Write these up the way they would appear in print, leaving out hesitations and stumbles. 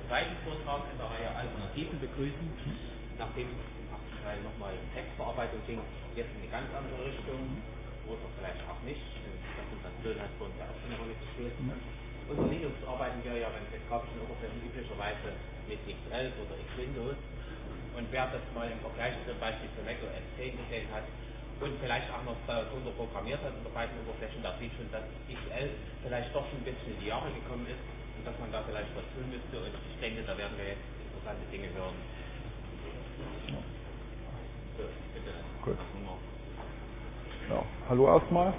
zweiten Vortrag in der Reihe Alternativen begrüßen. Nachdem es im ersten Teil nochmal Textverarbeitung ging, jetzt in eine ganz andere Richtung, oder vielleicht auch nicht, denn Präsentation hat für uns ja auch schon eine Rolle gespielt. Unter Linux arbeiten wir ja, wenn es grafischen Oberflächen üblicherweise mit X11 oder X-Windows. Und wer das mal im Vergleich zum Beispiel zu Mac OS 10 gesehen hat und vielleicht auch noch darunter programmiert hat unter beiden Oberflächen, da sieht schon, dass X11 vielleicht doch schon ein bisschen in die Jahre gekommen ist und dass man da vielleicht was tun müsste. Und ich denke, da werden wir jetzt interessante Dinge hören. So, bitte. Gut. Ja, hallo erstmal.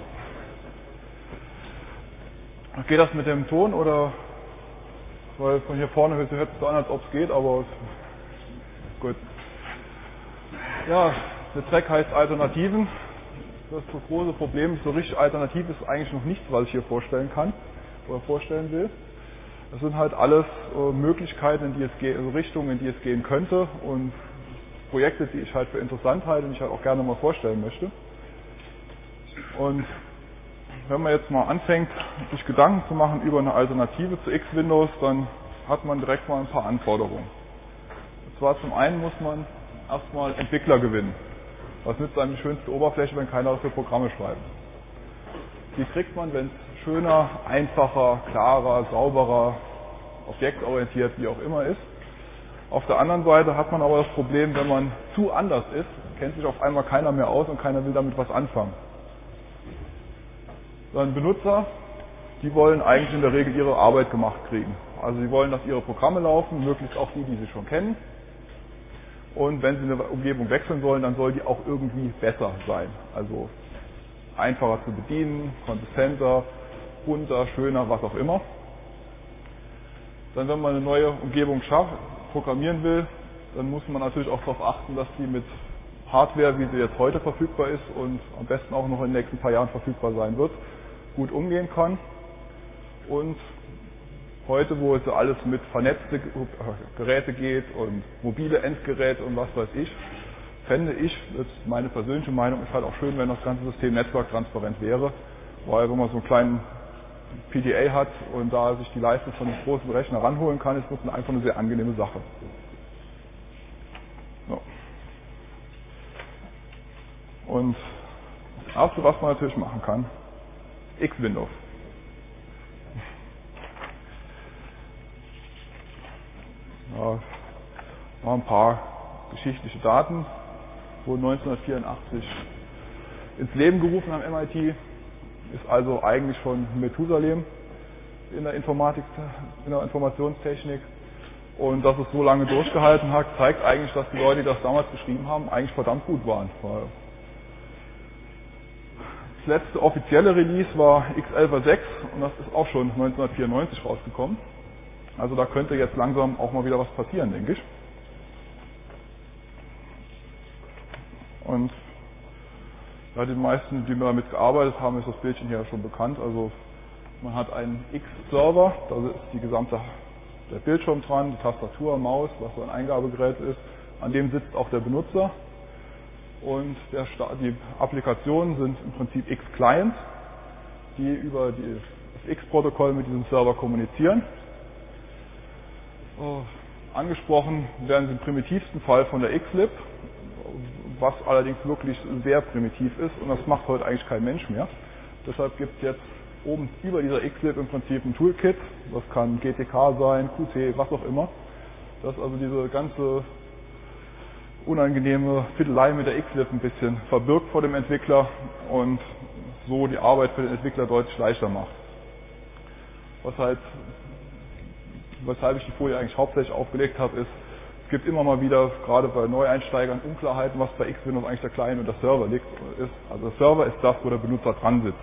Geht das mit dem Ton oder? Weil von hier vorne hört es so an, als ob es geht, aber gut. Ja, der Track heißt Alternativen. Das große Problem ist, so richtig alternativ ist eigentlich noch nichts, was ich hier vorstellen kann oder vorstellen will. Das sind halt alles Möglichkeiten, in die es geht, also Richtungen, in die es gehen könnte und Projekte, die ich halt für interessant halte und ich halt auch gerne mal vorstellen möchte. Und wenn man jetzt mal anfängt, sich Gedanken zu machen über eine Alternative zu X-Windows, dann hat man direkt mal ein paar Anforderungen. Und zwar zum einen muss man erstmal Entwickler gewinnen. Was nützt einem die schönste Oberfläche, wenn keiner dafür Programme schreibt? Die kriegt man, wenn es schöner, einfacher, klarer, sauberer, objektorientiert, wie auch immer ist. Auf der anderen Seite hat man aber das Problem, wenn man zu anders ist, kennt sich auf einmal keiner mehr aus und keiner will damit was anfangen. Dann Benutzer, die wollen eigentlich in der Regel ihre Arbeit gemacht kriegen. Also sie wollen, dass ihre Programme laufen, möglichst auch die, die sie schon kennen. Und wenn sie eine Umgebung wechseln wollen, dann soll die auch irgendwie besser sein. Also einfacher zu bedienen, konsistenter, bunter, schöner, was auch immer. Dann, wenn man eine neue Umgebung programmieren will, dann muss man natürlich auch darauf achten, dass die mit Hardware, wie sie jetzt heute verfügbar ist und am besten auch noch in den nächsten paar Jahren verfügbar sein wird, gut umgehen kann. Und heute, wo es ja alles mit vernetzte Geräte geht und mobile Endgeräte und was weiß ich, fände ich, das ist meine persönliche Meinung, ist halt auch schön, wenn das ganze System netzwerktransparent wäre, weil wenn man so einen kleinen PDA hat und da sich die Leistung von einem großen Rechner ranholen kann, ist das einfach eine sehr angenehme Sache. So. Und das Erste, was man natürlich machen kann, X-Windows. Ja, mal ein paar geschichtliche Daten. Wurde 1984 ins Leben gerufen am MIT, ist also eigentlich schon Methusalem in der Informatik, in der Informationstechnik. Und dass es so lange durchgehalten hat, zeigt eigentlich, dass die Leute, die das damals geschrieben haben, eigentlich verdammt gut waren. Das letzte offizielle Release war X11.6 und das ist auch schon 1994 rausgekommen. Also da könnte jetzt langsam auch mal wieder was passieren, denke ich. Und ja, die meisten, die damit gearbeitet haben, ist das Bildchen hier schon bekannt. Also man hat einen X-Server, da ist der Bildschirm dran, die Tastatur, Maus, was so ein Eingabegerät ist. An dem sitzt auch der Benutzer. Und die Applikationen sind im Prinzip X-Clients, die über das X-Protokoll mit diesem Server kommunizieren. Angesprochen werden sie im primitivsten Fall von der Xlib, was allerdings wirklich sehr primitiv ist und das macht heute eigentlich kein Mensch mehr. Deshalb gibt es jetzt oben über dieser Xlib im Prinzip ein Toolkit, das kann GTK sein, Qt, was auch immer, das also diese ganze unangenehme Fiddelei mit der Xlib ein bisschen verbirgt vor dem Entwickler und so die Arbeit für den Entwickler deutlich leichter macht. Weshalb ich die Folie eigentlich hauptsächlich aufgelegt habe, ist, es gibt immer mal wieder, gerade bei Neueinsteigern, Unklarheiten, was bei X-Windows eigentlich der Client und der Server ist. Also der Server ist das, wo der Benutzer dran sitzt.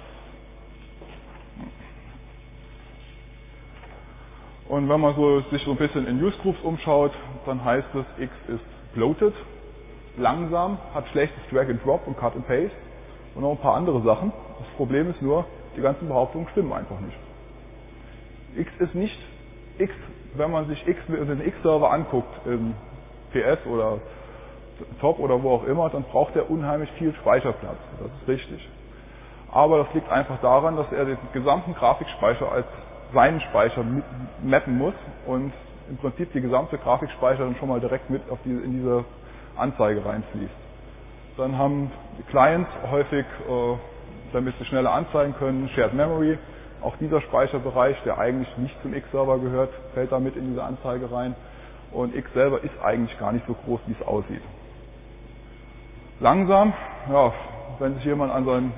Und wenn man sich so ein bisschen in Newsgroups umschaut, dann heißt es, X ist bloated, langsam, hat schlechtes Drag and Drop und Cut and Paste und noch ein paar andere Sachen. Das Problem ist nur, die ganzen Behauptungen stimmen einfach nicht. X ist nicht X, wenn man sich den X-Server anguckt, im PS oder Top oder wo auch immer, dann braucht er unheimlich viel Speicherplatz. Das ist richtig. Aber das liegt einfach daran, dass er den gesamten Grafikspeicher als seinen Speicher mappen muss und im Prinzip die gesamte Grafikspeicher schon mal direkt mit in diese Anzeige reinfließt. Dann haben die Clients häufig, damit sie schneller anzeigen können, Shared Memory. Auch dieser Speicherbereich, der eigentlich nicht zum X-Server gehört, fällt da mit in diese Anzeige rein. Und X selber ist eigentlich gar nicht so groß, wie es aussieht. Langsam, ja, wenn sich jemand an so eine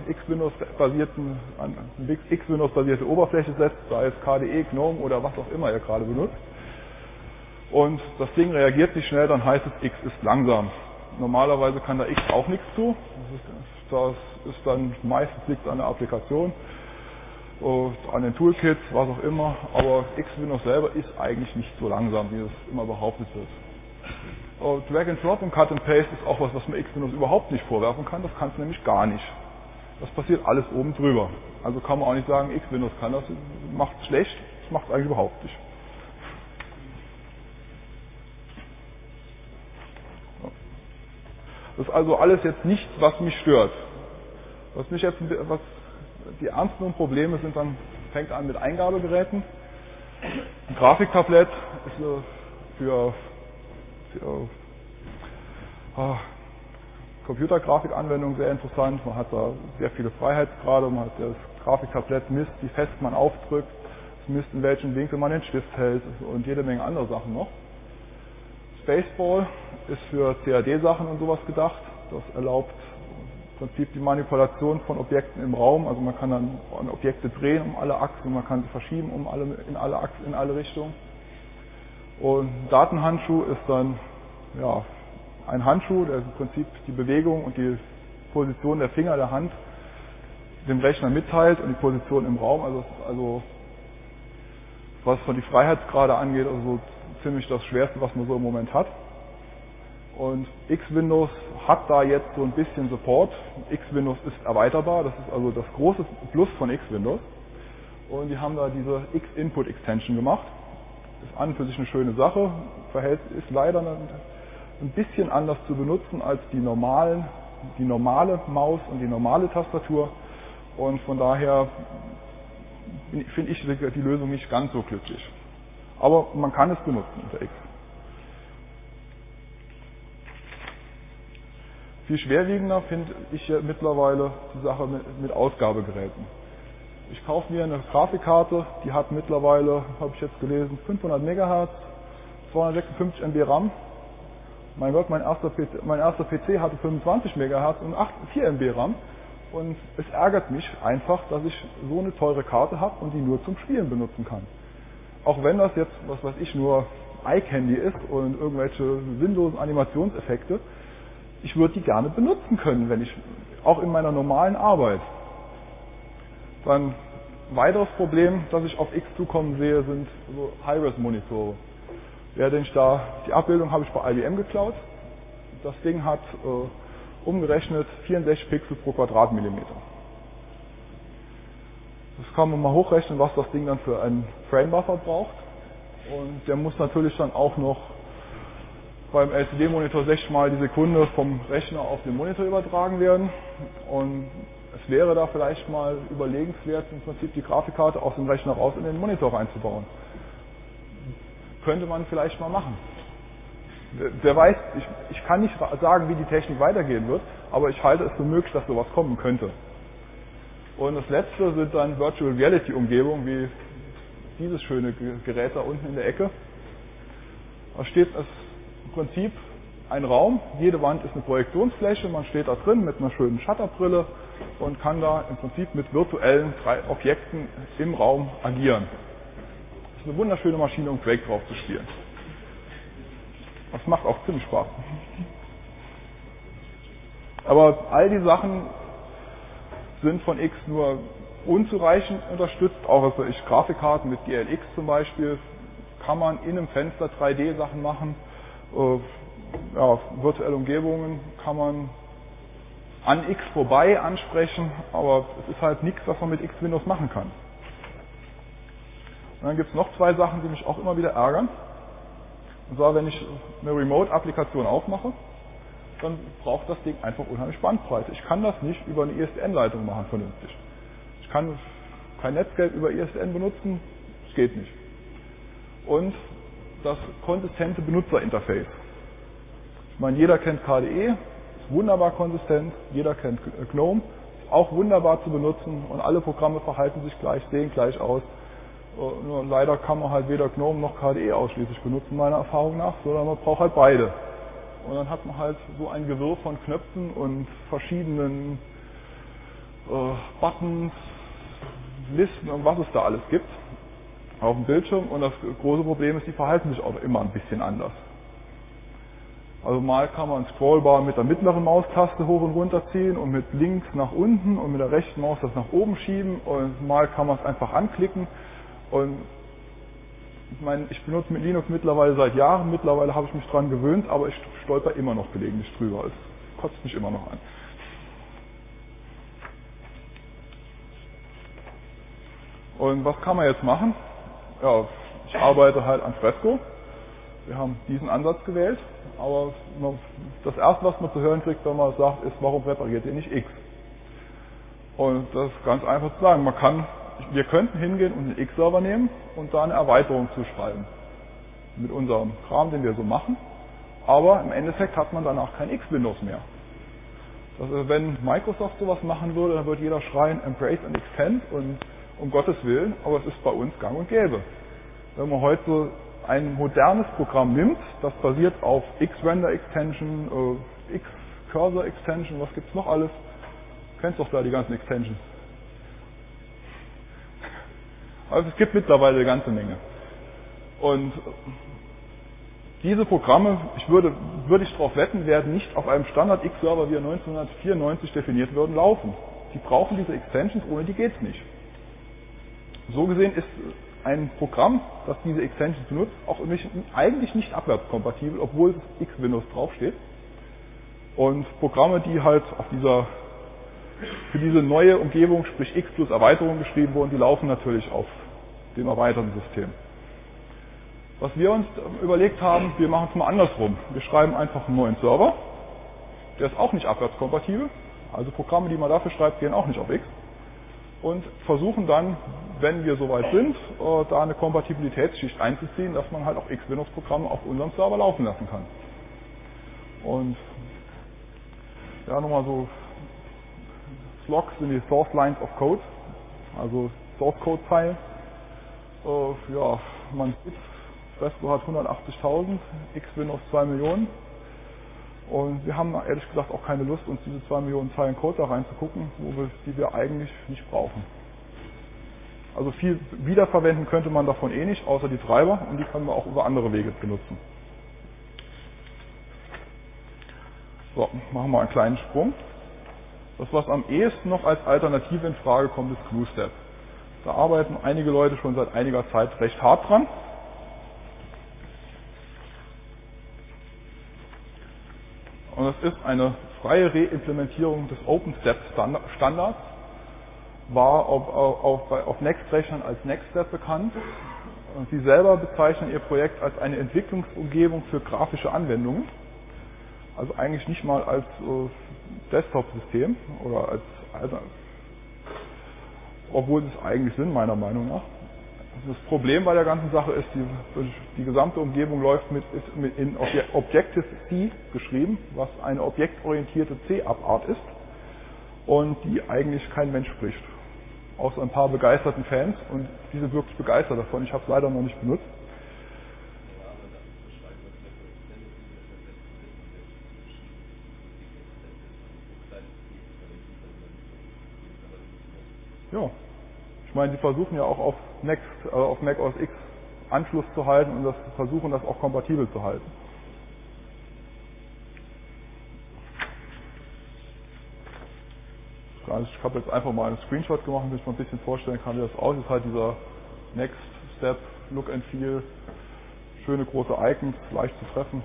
X-Windows-basierte Oberfläche setzt, sei es KDE, GNOME oder was auch immer ihr gerade benutzt, und das Ding reagiert nicht schnell, dann heißt es, X ist langsam. Normalerweise kann da X auch nichts zu. Das ist dann meistens liegt an der Applikation, an den Toolkits, was auch immer. Aber X-Windows selber ist eigentlich nicht so langsam, wie es immer behauptet wird. Drag and Drop und Cut and Paste ist auch was man X-Windows überhaupt nicht vorwerfen kann. Das kann es nämlich gar nicht. Das passiert alles oben drüber. Also kann man auch nicht sagen, X-Windows kann das, macht es schlecht. Das macht es eigentlich überhaupt nicht. Das ist also alles jetzt nichts, was mich stört. Was die ernsten Probleme sind, fängt an mit Eingabegeräten. Ein Grafiktablett ist für Computergrafikanwendungen sehr interessant. Man hat da sehr viele Freiheitsgrade. Man hat das Grafiktablett misst, wie fest man aufdrückt, es misst, in welchem Winkel man den Stift hält und jede Menge andere Sachen noch. Spaceball ist für CAD-Sachen und sowas gedacht. Das erlaubt im Prinzip die Manipulation von Objekten im Raum. Also man kann dann Objekte drehen um alle Achsen, man kann sie verschieben in alle Achsen, in alle Richtungen. Und ein Datenhandschuh ist dann ein Handschuh, der im Prinzip die Bewegung und die Position der Finger der Hand dem Rechner mitteilt und die Position im Raum. Also was von die Freiheitsgrade angeht, also ziemlich das Schwerste, was man so im Moment hat. Und X-Windows hat da jetzt so ein bisschen Support. X-Windows ist erweiterbar, das ist also das große Plus von X-Windows. Und die haben da diese X-Input-Extension gemacht. Ist an und für sich eine schöne Sache, ist leider ein bisschen anders zu benutzen als die normale Maus und die normale Tastatur. Und von daher finde ich die Lösung nicht ganz so glücklich. Aber man kann es benutzen unter X. Viel schwerwiegender finde ich mittlerweile die Sache mit Ausgabegeräten. Ich kaufe mir eine Grafikkarte, die hat mittlerweile, habe ich jetzt gelesen, 500 MHz, 256 MB RAM. Mein Gott, mein erster PC hatte 25 MHz und 4 MB RAM. Und es ärgert mich einfach, dass ich so eine teure Karte habe und die nur zum Spielen benutzen kann. Auch wenn das jetzt, was weiß ich, nur iCandy ist und irgendwelche sinnlosen Animationseffekte, ich würde die gerne benutzen können, auch in meiner normalen Arbeit. Dann ein weiteres Problem, das ich auf X zukommen sehe, sind so High-Res-Monitore. Die Abbildung habe ich bei IBM geklaut. Das Ding hat umgerechnet 64 Pixel pro Quadratmillimeter. Das kann man mal hochrechnen, was das Ding dann für einen Frame-Buffer braucht. Und der muss natürlich dann auch noch beim LCD-Monitor 60 Mal die Sekunde vom Rechner auf den Monitor übertragen werden. Und es wäre da vielleicht mal überlegenswert, im Prinzip die Grafikkarte aus dem Rechner raus in den Monitor reinzubauen. Könnte man vielleicht mal machen. Wer weiß, ich kann nicht sagen, wie die Technik weitergehen wird, aber ich halte es für möglich, dass sowas kommen könnte. Und das letzte sind dann Virtual Reality Umgebungen, wie dieses schöne Gerät da unten in der Ecke. Da steht es im Prinzip ein Raum, jede Wand ist eine Projektionsfläche, man steht da drin mit einer schönen Shutterbrille und kann da im Prinzip mit virtuellen 3 Objekten im Raum agieren. Das ist eine wunderschöne Maschine, um Quake drauf zu spielen. Das macht auch ziemlich Spaß. Aber all die Sachen sind von X nur unzureichend unterstützt. Auch also Grafikkarten mit GLX zum Beispiel kann man in einem Fenster 3D-Sachen machen. Virtuelle Umgebungen kann man an X vorbei ansprechen, aber es ist halt nichts, was man mit X-Windows machen kann. Und dann gibt es noch 2 Sachen, die mich auch immer wieder ärgern. Und zwar, wenn ich eine Remote-Applikation aufmache, dann braucht das Ding einfach unheimlich Bandbreite. Ich kann das nicht über eine ISDN-Leitung machen vernünftig. Ich kann kein Netscape über ISDN benutzen, das geht nicht. Und das konsistente Benutzerinterface. Ich meine, jeder kennt KDE, ist wunderbar konsistent, jeder kennt GNOME, ist auch wunderbar zu benutzen und alle Programme verhalten sich gleich, sehen gleich aus. Nur leider kann man halt weder GNOME noch KDE ausschließlich benutzen, meiner Erfahrung nach, sondern man braucht halt beide. Und dann hat man halt so ein Gewirr von Knöpfen und verschiedenen Buttons, Listen und was es da alles gibt auf dem Bildschirm. Und das große Problem ist, die verhalten sich auch immer ein bisschen anders. Also mal kann man Scrollbar mit der mittleren Maustaste hoch und runter ziehen und mit links nach unten und mit der rechten Maus das nach oben schieben und mal kann man es einfach anklicken. Und ich meine, ich benutze mit Linux mittlerweile seit Jahren, mittlerweile habe ich mich dran gewöhnt, aber ich stolper immer noch gelegentlich drüber. Es kotzt mich immer noch an. Und was kann man jetzt machen? Ja, ich arbeite halt an Fresco. Wir haben diesen Ansatz gewählt, aber das erste, was man zu hören kriegt, wenn man sagt, ist, warum repariert ihr nicht X? Und das ist ganz einfach zu sagen. Wir könnten hingehen und einen X-Server nehmen und da eine Erweiterung zuschreiben. Mit unserem Kram, den wir so machen. Aber im Endeffekt hat man danach kein X-Windows mehr. Also wenn Microsoft sowas machen würde, dann würde jeder schreien, embrace and extend und um Gottes Willen, aber es ist bei uns gang und gäbe. Wenn man heute so ein modernes Programm nimmt, das basiert auf X-Render-Extension, X-Cursor-Extension, was gibt's noch alles? Du kennst doch da die ganzen Extensions. Also es gibt mittlerweile eine ganze Menge. Und diese Programme, würde ich darauf wetten, werden nicht auf einem Standard-X-Server, wie er 1994 definiert wird, laufen. Die brauchen diese Extensions, ohne die geht's nicht. So gesehen ist ein Programm, das diese Extensions benutzt, auch eigentlich nicht abwärtskompatibel, obwohl es X-Windows draufsteht. Und Programme, die halt für diese neue Umgebung, sprich X plus Erweiterung geschrieben wurden, die laufen natürlich auf dem erweiterten System. Was wir uns überlegt haben, wir machen es mal andersrum. Wir schreiben einfach einen neuen Server, der ist auch nicht abwärtskompatibel, also Programme, die man dafür schreibt, gehen auch nicht auf X. Und versuchen dann, wenn wir soweit sind, da eine Kompatibilitätsschicht einzuziehen, dass man halt auch X-Windows-Programme auf unserem Server laufen lassen kann. Und ja, nochmal so, Slogs sind die Source Lines of Code, also Source Code File. Ja, man sieht, Fresco hat 180.000, X-Windows 2 Millionen. Und wir haben ehrlich gesagt auch keine Lust, uns diese 2 Millionen Zeilen Code da reinzugucken, die wir eigentlich nicht brauchen. Also viel wiederverwenden könnte man davon eh nicht, außer die Treiber, und die können wir auch über andere Wege benutzen. So, machen wir einen kleinen Sprung. Das, was am ehesten noch als Alternative in Frage kommt, ist GNU-Step. Da arbeiten einige Leute schon seit einiger Zeit recht hart dran. Und das ist eine freie Reimplementierung des OpenStep-Standards, war auf Next-Rechnern als NextStep bekannt. Und sie selber bezeichnen ihr Projekt als eine Entwicklungsumgebung für grafische Anwendungen. Also eigentlich nicht mal als Desktop-System oder obwohl sie es eigentlich sind, meiner Meinung nach. Das Problem bei der ganzen Sache ist, die gesamte Umgebung läuft in Objective-C geschrieben, was eine objektorientierte C-Abart ist und die eigentlich kein Mensch spricht. Außer ein paar begeisterten Fans, und die sind wirklich begeistert davon. Ich habe es leider noch nicht benutzt. Ja, ich meine, die versuchen ja auch auf Mac OS X Anschluss zu halten und versuchen das auch kompatibel zu halten. Ich habe jetzt einfach mal einen Screenshot gemacht, damit ich mal ein bisschen vorstellen kann, wie das aussieht. Das ist halt dieser Next Step Look and Feel, schöne große Icons, leicht zu treffen.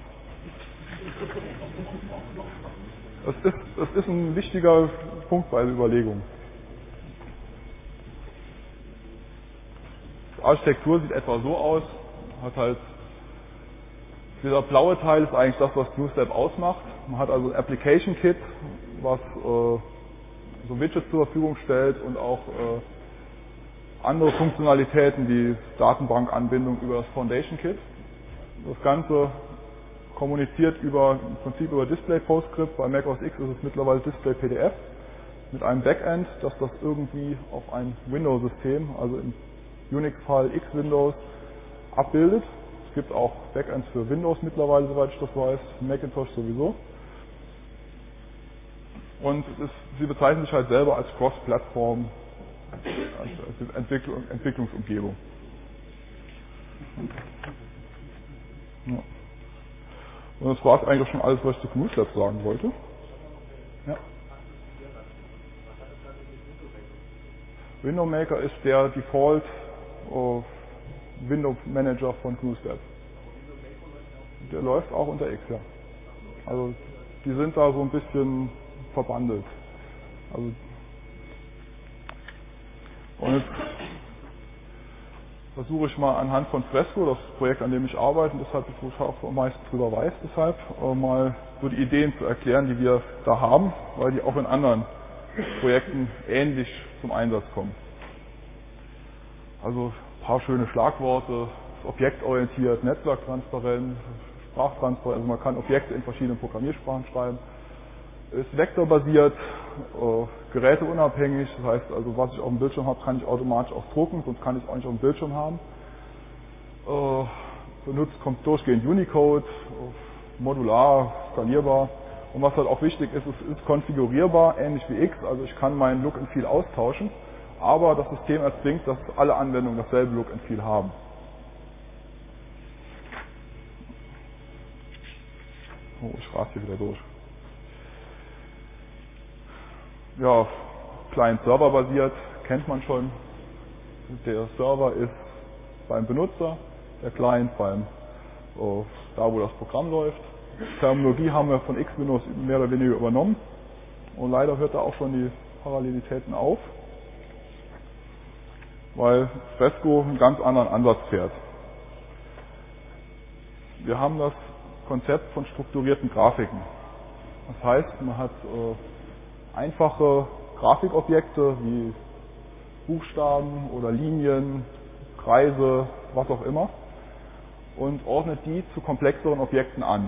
Das ist ein wichtiger Punkt bei der Überlegung. Die Architektur sieht etwa so aus, hat halt, dieser blaue Teil ist eigentlich das, was GNU-Step ausmacht. Man hat also ein Application Kit, was so Widgets zur Verfügung stellt und auch andere Funktionalitäten wie Datenbankanbindung über das Foundation Kit. Das Ganze kommuniziert im Prinzip über Display PostScript. Bei Mac OS X ist es mittlerweile Display PDF mit einem Backend, das das irgendwie auf ein Windows-System, also im Unix-Fall X Windows, abbildet. Es gibt auch Backends für Windows mittlerweile, soweit ich das weiß, Macintosh sowieso. Und sie bezeichnen sich halt selber als Cross-Plattform, als Entwicklungsumgebung. Ja. Und das war es eigentlich schon alles, was ich zu GNU Labs sagen wollte. Ja. Window Maker ist der Default Window Manager von GNU Labs. Der läuft auch unter X, ja. Also die sind da so ein bisschen verbandelt. Also, und jetzt versuche ich mal anhand von Fresco, das Projekt, an dem ich arbeite, deshalb, wo ich auch am meisten drüber weiß, deshalb mal so die Ideen zu erklären, die wir da haben, weil die auch in anderen Projekten ähnlich zum Einsatz kommen. Also ein paar schöne Schlagworte, objektorientiert, netzwerktransparent, sprachtransparent, also man kann Objekte in verschiedenen Programmiersprachen schreiben. Ist vektorbasiert, geräteunabhängig, das heißt also, was ich auf dem Bildschirm habe, kann ich automatisch auch drucken, sonst kann ich es auch nicht auf dem Bildschirm haben. Kommt durchgehend Unicode, modular, skalierbar. Und was halt auch wichtig ist, es ist konfigurierbar, ähnlich wie X, also ich kann meinen Look and Feel austauschen, aber das System erzwingt, dass alle Anwendungen dasselbe Look and Feel haben. Oh, ich rase hier wieder durch. Ja, Client-Server basiert, kennt man schon. Der Server ist beim Benutzer, der Client da wo das Programm läuft. Terminologie haben wir von X-Windows mehr oder weniger übernommen und leider hört da auch schon die Parallelitäten auf, weil Fresco einen ganz anderen Ansatz fährt. Wir haben das Konzept von strukturierten Grafiken. Das heißt, man hat einfache Grafikobjekte wie Buchstaben oder Linien, Kreise, was auch immer, und ordnet die zu komplexeren Objekten an.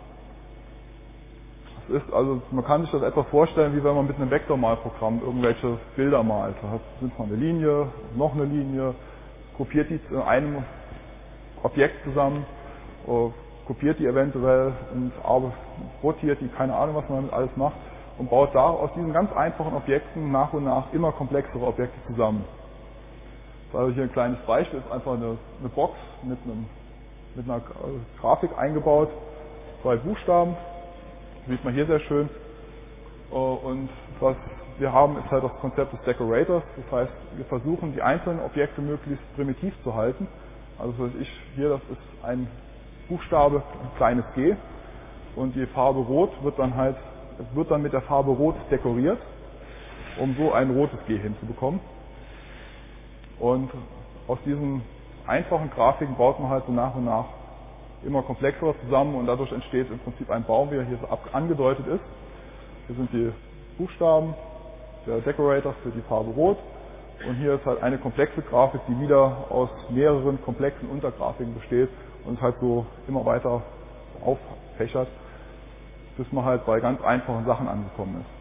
Das ist also, man kann sich das etwa vorstellen, wie wenn man mit einem Vektormalprogramm irgendwelche Bilder malt. Da nimmt man eine Linie, noch eine Linie, kopiert die in einem Objekt zusammen, kopiert die eventuell und rotiert die, keine Ahnung, was man damit alles macht, und baut da aus diesen ganz einfachen Objekten nach und nach immer komplexere Objekte zusammen. Also hier ein kleines Beispiel, ist einfach eine Box mit einer Grafik eingebaut, 2 Buchstaben, sieht man hier sehr schön. Und was wir haben, ist halt das Konzept des Decorators, das heißt, wir versuchen die einzelnen Objekte möglichst primitiv zu halten. Also hier, das ist ein Buchstabe, ein kleines G, und die Farbe Rot wird dann mit der Farbe Rot dekoriert, um so ein rotes G hinzubekommen. Und aus diesen einfachen Grafiken baut man halt so nach und nach immer komplexere zusammen, und dadurch entsteht im Prinzip ein Baum, wie er hier so angedeutet ist. Hier sind die Buchstaben, der Decorator für die Farbe Rot, und hier ist halt eine komplexe Grafik, die wieder aus mehreren komplexen Untergrafiken besteht und halt so immer weiter auffächert, bis man halt bei ganz einfachen Sachen angekommen ist.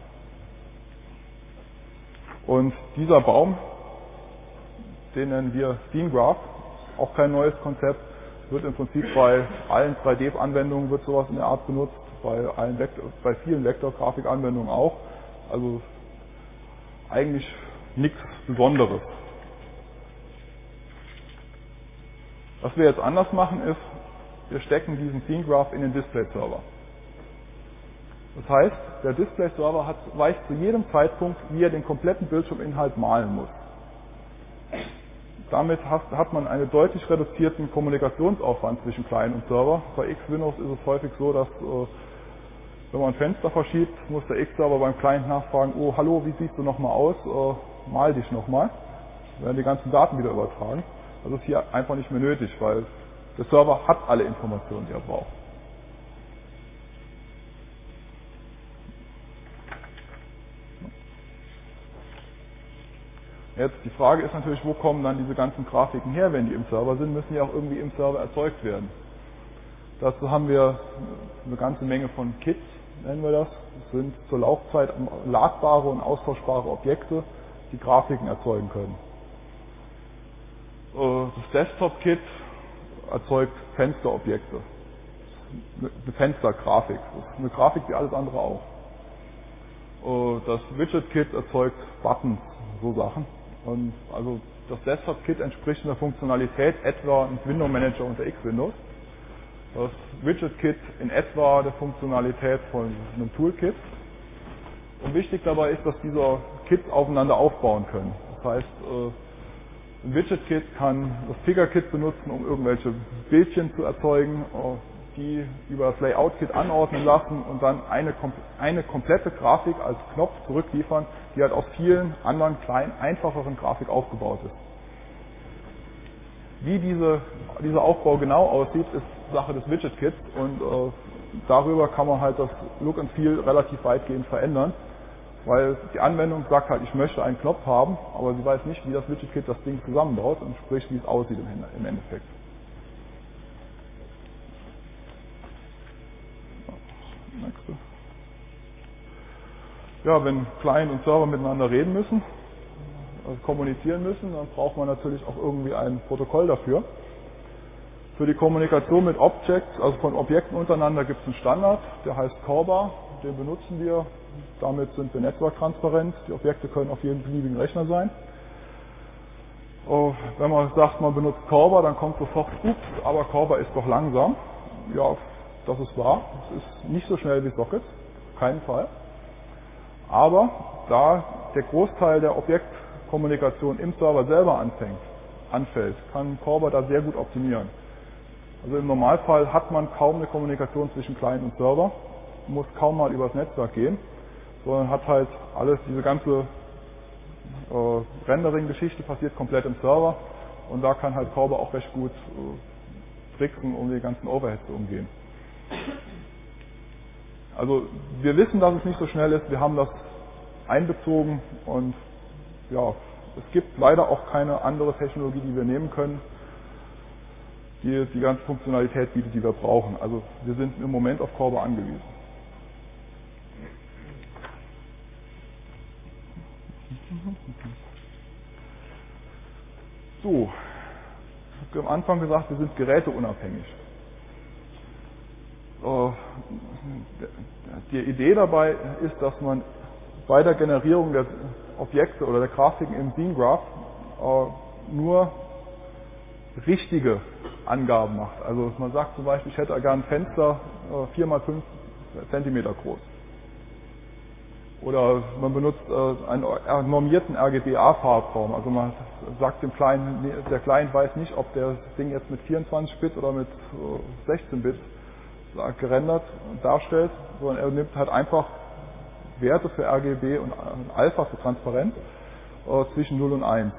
Und dieser Baum, den nennen wir Scene Graph, auch kein neues Konzept, wird im Prinzip bei allen 3D-Anwendungen wird sowas in der Art benutzt, bei vielen Vektorgrafikanwendungen auch, also eigentlich nichts Besonderes. Was wir jetzt anders machen ist, wir stecken diesen Scene Graph in den Display-Server. Das heißt, der Display-Server weiß zu jedem Zeitpunkt, wie er den kompletten Bildschirminhalt malen muss. Damit hat man einen deutlich reduzierten Kommunikationsaufwand zwischen Client und Server. Bei X-Windows ist es häufig so, dass wenn man ein Fenster verschiebt, muss der X-Server beim Client nachfragen, oh hallo, wie siehst du nochmal aus, mal dich nochmal. Dann werden die ganzen Daten wieder übertragen. Das ist hier einfach nicht mehr nötig, weil der Server hat alle Informationen, die er braucht. Jetzt die Frage ist natürlich, wo kommen dann diese ganzen Grafiken her, wenn die im Server sind, müssen die auch irgendwie im Server erzeugt werden. Dazu haben wir eine ganze Menge von Kits, nennen wir das. Das sind zur Laufzeit ladbare und austauschbare Objekte, die Grafiken erzeugen können. Das Desktop-Kit erzeugt Fensterobjekte. Eine Fenstergrafik. Das ist eine Grafik wie alles andere auch. Das Widget-Kit erzeugt Buttons, so Sachen. Und also das Desktop-Kit entspricht in der Funktionalität etwa einem Window-Manager unter X-Windows. Das Widget-Kit in etwa der Funktionalität von einem Toolkit. Und wichtig dabei ist, dass diese Kits aufeinander aufbauen können. Das heißt, ein Widget-Kit kann das Figure-Kit benutzen, um irgendwelche Bildchen zu erzeugen, die über das Layout-Kit anordnen lassen und dann eine komplette Grafik als Knopf zurückliefern, die halt aus vielen anderen kleinen, einfacheren Grafik aufgebaut ist. Wie dieser Aufbau genau aussieht, ist Sache des Widget-Kits und darüber kann man halt das Look and Feel relativ weitgehend verändern, weil die Anwendung sagt halt, ich möchte einen Knopf haben, aber sie weiß nicht, wie das Widget-Kit das Ding zusammenbaut und sprich, wie es aussieht im Endeffekt. Nächste. Ja, wenn Client und Server miteinander reden müssen, also kommunizieren müssen, dann braucht man natürlich auch irgendwie ein Protokoll dafür. Für die Kommunikation mit Objects, also von Objekten untereinander, gibt es einen Standard, der heißt CORBA, den benutzen wir. Damit sind wir netzwerktransparent. Die Objekte können auf jedem beliebigen Rechner sein. Wenn man sagt, man benutzt CORBA, dann kommt sofort, ups, aber CORBA ist doch langsam. Ja, das ist wahr. Es ist nicht so schnell wie Sockets, auf keinen Fall. Aber da der Großteil der Objektkommunikation im Server selber anfällt, kann CORBA da sehr gut optimieren. Also im Normalfall hat man kaum eine Kommunikation zwischen Client und Server, muss kaum mal übers Netzwerk gehen, sondern hat halt alles, diese ganze Rendering-Geschichte passiert komplett im Server und da kann halt CORBA auch recht gut tricksen, um die ganzen Overheads zu umgehen. Also wir wissen, dass es nicht so schnell ist, wir haben das einbezogen und ja, es gibt leider auch keine andere Technologie, die wir nehmen können, die die ganze Funktionalität bietet, die wir brauchen. Also wir sind im Moment auf CORBA angewiesen. So, ich habe am Anfang gesagt, wir sind geräteunabhängig. Die Idee dabei ist, dass man bei der Generierung der Objekte oder der Grafiken im Scene Graph nur richtige Angaben macht. Also man sagt zum Beispiel, ich hätte gerne ein Fenster 4x5 cm groß. Oder man benutzt einen normierten RGBA-Farbraum. Also man sagt dem Client, der Client weiß nicht, ob der das Ding jetzt mit 24-Bit oder mit 16-Bit gerendert darstellt, sondern er nimmt halt einfach Werte für RGB und Alpha für Transparenz zwischen 0 und 1.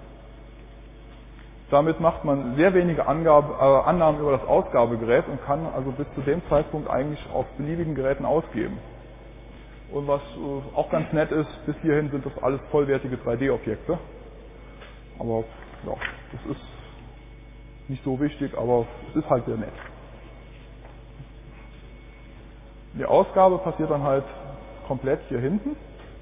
Damit macht man sehr wenige Annahmen über das Ausgabegerät und kann also bis zu dem Zeitpunkt eigentlich auf beliebigen Geräten ausgeben. Und was auch ganz nett ist, bis hierhin sind das alles vollwertige 3D-Objekte. Aber ja, das ist nicht so wichtig, aber es ist halt sehr nett. Die Ausgabe passiert dann halt komplett hier hinten.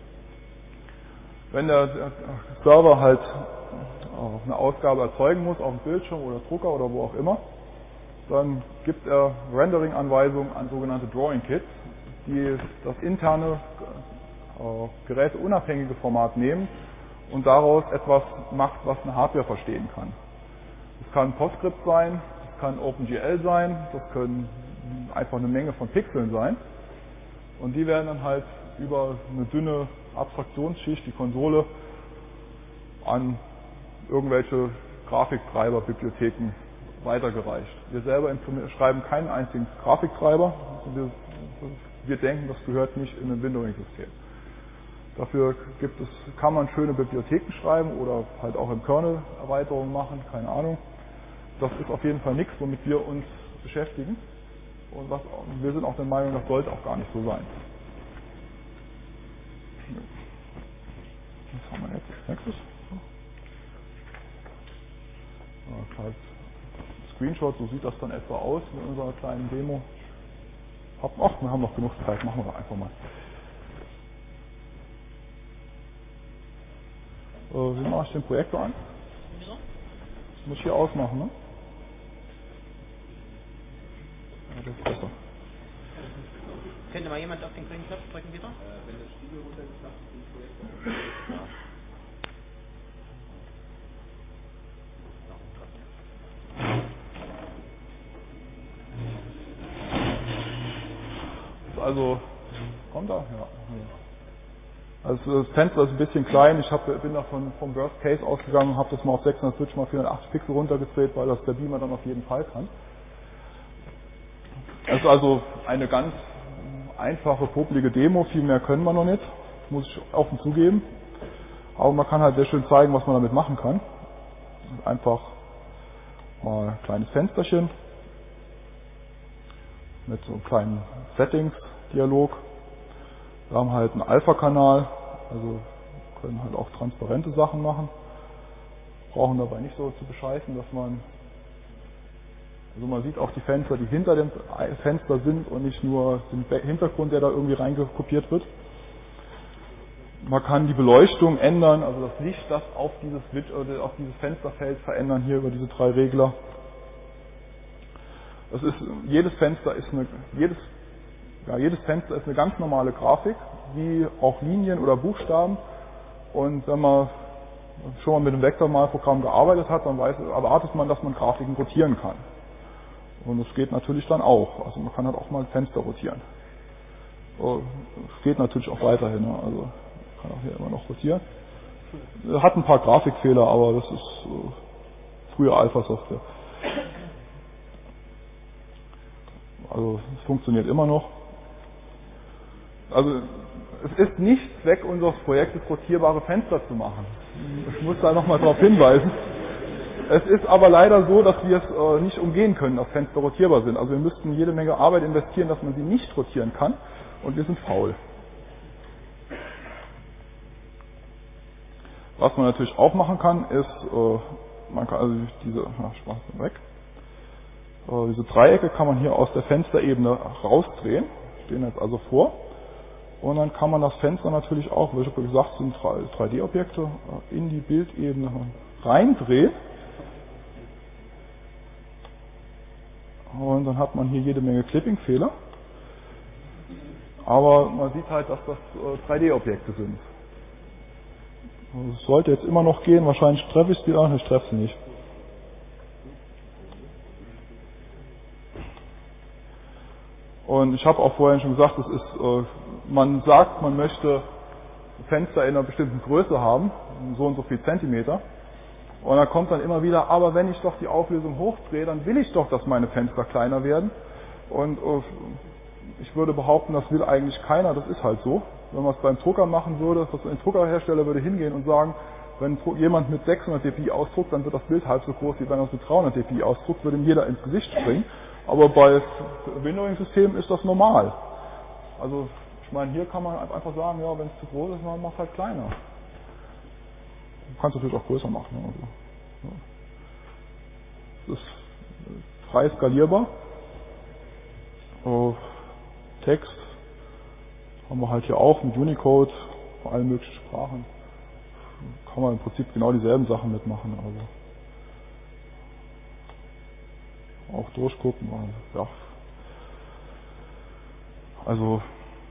Wenn der Server halt eine Ausgabe erzeugen muss, auf dem Bildschirm oder Drucker oder wo auch immer, dann gibt er Rendering-Anweisungen an sogenannte Drawing-Kits, die das interne geräteunabhängige Format nehmen und daraus etwas macht, was eine Hardware verstehen kann. Das kann PostScript sein, das kann OpenGL sein, das können einfach eine Menge von Pixeln sein und die werden dann halt über eine dünne Abstraktionsschicht, die Konsole, an irgendwelche Grafiktreiber-Bibliotheken weitergereicht. Wir selber schreiben keinen einzigen Grafiktreiber. Wir denken, das gehört nicht in ein Windowing-System. Dafür kann man schöne Bibliotheken schreiben oder halt auch im Kernel Erweiterungen machen, keine Ahnung. Das ist auf jeden Fall nichts, womit wir uns beschäftigen. Und wir sind auch der Meinung, das sollte auch gar nicht so sein. Was haben wir jetzt als nächstes? Das Screenshot, so sieht das dann etwa aus mit unserer kleinen Demo. Wir haben noch genug Zeit, machen wir doch einfach mal. Wie mache ich den Projektor an? Das muss ich hier ausmachen, ne? Ja, das ist besser. Könnte mal jemand auf den grünen Knopf drücken wieder? Wenn das Spiegel runtergeklappt ist, den Projektor. Ja. Also, kommt da? Ja. Also das Fenster ist ein bisschen klein. Ich bin da vom Worst Case ausgegangen, habe das mal auf 640 x 480 Pixel runtergedreht, weil das der Beamer dann auf jeden Fall kann. Das ist also eine ganz einfache, popelige Demo. Viel mehr können wir noch nicht, muss ich offen zugeben. Aber man kann halt sehr schön zeigen, was man damit machen kann. Einfach mal ein kleines Fensterchen mit so einem kleinen Settings-Dialog. Wir haben halt einen Alpha-Kanal, also können halt auch transparente Sachen machen. Brauchen dabei nicht so zu bescheißen, dass man sieht auch die Fenster, die hinter dem Fenster sind und nicht nur den Hintergrund, der da irgendwie reingekopiert wird. Man kann die Beleuchtung ändern, also das Licht, das auf dieses Fenster fällt, verändern hier über diese 3 Regler. Jedes Fenster ist eine ganz normale Grafik, wie auch Linien oder Buchstaben. Und wenn man schon mal mit dem Vektormalprogramm gearbeitet hat, dann erwartet man, dass man Grafiken rotieren kann. Und das geht natürlich dann auch. Also man kann halt auch mal ein Fenster rotieren. Es geht natürlich auch weiterhin. Also man kann auch hier immer noch rotieren. Hat ein paar Grafikfehler, aber das ist frühe Alpha-Software. Also es funktioniert immer noch. Also es ist nicht Zweck unseres Projektes, rotierbare Fenster zu machen. Ich muss da nochmal darauf hinweisen. Es ist aber leider so, dass wir es nicht umgehen können, dass Fenster rotierbar sind. Also wir müssten jede Menge Arbeit investieren, dass man sie nicht rotieren kann. Und wir sind faul. Was man natürlich auch machen kann, ist, man kann also diese Dreiecke kann man hier aus der Fensterebene rausdrehen, stehen jetzt also vor. Und dann kann man das Fenster natürlich auch, wie ich habe gesagt, sind 3D-Objekte, in die Bildebene reindrehen. Und dann hat man hier jede Menge Clipping-Fehler. Aber man sieht halt, dass das 3D-Objekte sind. Es sollte jetzt immer noch gehen, wahrscheinlich treffe ich sie, ich treffe sie nicht. Und ich habe auch vorhin schon gesagt, man sagt, man möchte Fenster in einer bestimmten Größe haben, so und so viel Zentimeter. Und da kommt dann immer wieder, aber wenn ich doch die Auflösung hochdrehe, dann will ich doch, dass meine Fenster kleiner werden. Und ich würde behaupten, das will eigentlich keiner, das ist halt so. Wenn man es beim Drucker machen würde, ein Druckerhersteller würde hingehen und sagen, wenn jemand mit 600 dpi ausdruckt, dann wird das Bild halb so groß, wie wenn er es mit 300 dpi ausdruckt, würde ihm jeder ins Gesicht springen. Aber bei Windowing-Systemen ist das normal. Also ich meine, hier kann man einfach sagen, ja, wenn es zu groß ist, man macht es halt kleiner. Du kannst es natürlich auch größer machen. Also, ja. Es ist frei skalierbar. Text haben wir halt hier auch mit Unicode, vor allen möglichen Sprachen. Kann man im Prinzip genau dieselben Sachen mitmachen. Also auch durchgucken. Ja. Also